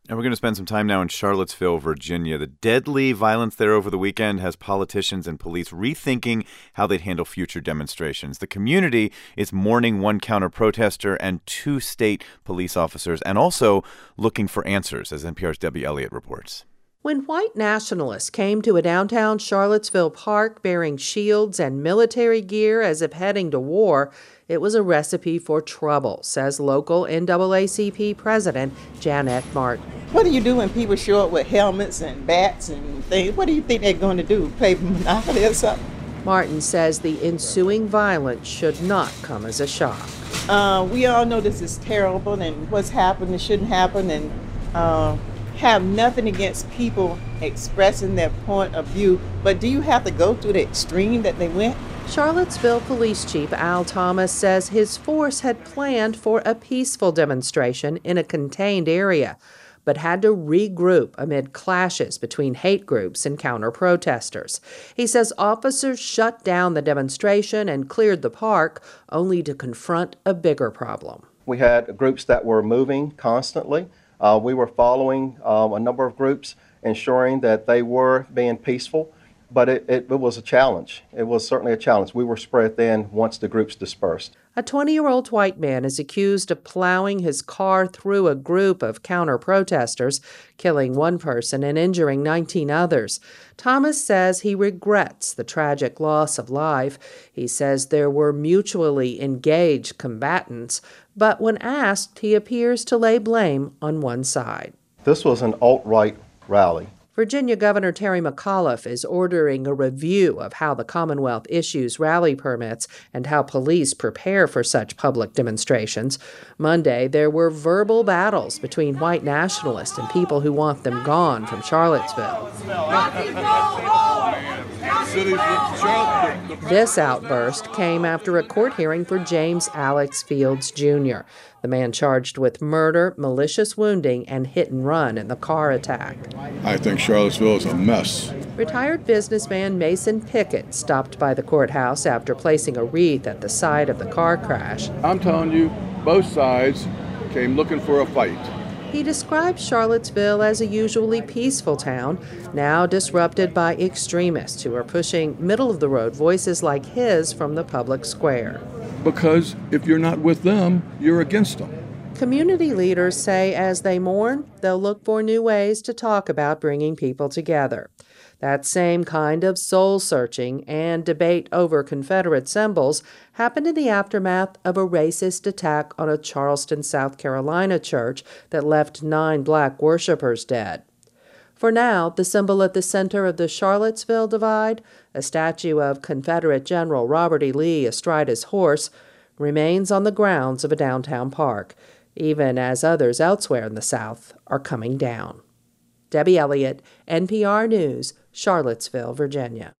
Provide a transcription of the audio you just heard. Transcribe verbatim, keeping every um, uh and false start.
And we're going to spend some time now in Charlottesville, Virginia. The deadly violence there over the weekend has politicians and police rethinking how they'd handle future demonstrations. The community is mourning one counter-protester and two state police officers, and also looking for answers, as N P R's Debbie Elliott reports. When white nationalists came to a downtown Charlottesville park bearing shields and military gear as if heading to war, it was a recipe for trouble, says local N double A C P President Janet Martin. What do you do when people show up with helmets and bats and things? What do you think they're going to do? Play Monopoly or something? Martin says the ensuing violence should not come as a shock. Uh, we all know this is terrible and what's happened and shouldn't happen, and uh, have nothing against people expressing their point of view, but do you have to go through the extreme that they went? Charlottesville Police Chief Al Thomas says his force had planned for a peaceful demonstration in a contained area, but had to regroup amid clashes between hate groups and counter-protesters. He says officers shut down the demonstration and cleared the park, only to confront a bigger problem. We had groups that were moving constantly. Uh, we were following um, a number of groups, ensuring that they were being peaceful, but it, it, it was a challenge. It was certainly a challenge. We were spread thin once the groups dispersed. A twenty-year-old white man is accused of plowing his car through a group of counter-protesters, killing one person and injuring nineteen others. Thomas says he regrets the tragic loss of life. He says there were mutually engaged combatants, but when asked, he appears to lay blame on one side. This was an alt-right rally. Virginia Governor Terry McAuliffe is ordering a review of how the Commonwealth issues rally permits and how police prepare for such public demonstrations. Monday, there were verbal battles between white nationalists and people who want them gone from Charlottesville. This outburst came after a court hearing for James Alex Fields, Junior, the man charged with murder, malicious wounding, and hit and run in the car attack. I think Charlottesville is a mess. Retired businessman Mason Pickett stopped by the courthouse after placing a wreath at the site of the car crash. I'm telling you, both sides came looking for a fight. He described Charlottesville as a usually peaceful town, now disrupted by extremists who are pushing middle-of-the-road voices like his from the public square. Because if you're not with them, you're against them. Community leaders say as they mourn, they'll look for new ways to talk about bringing people together. That same kind of soul-searching and debate over Confederate symbols happened in the aftermath of a racist attack on a Charleston, South Carolina church that left nine black worshipers dead. For now, the symbol at the center of the Charlottesville divide, a statue of Confederate General Robert E. Lee astride his horse, remains on the grounds of a downtown park, even as others elsewhere in the South are coming down. Debbie Elliott, N P R News, Charlottesville, Virginia.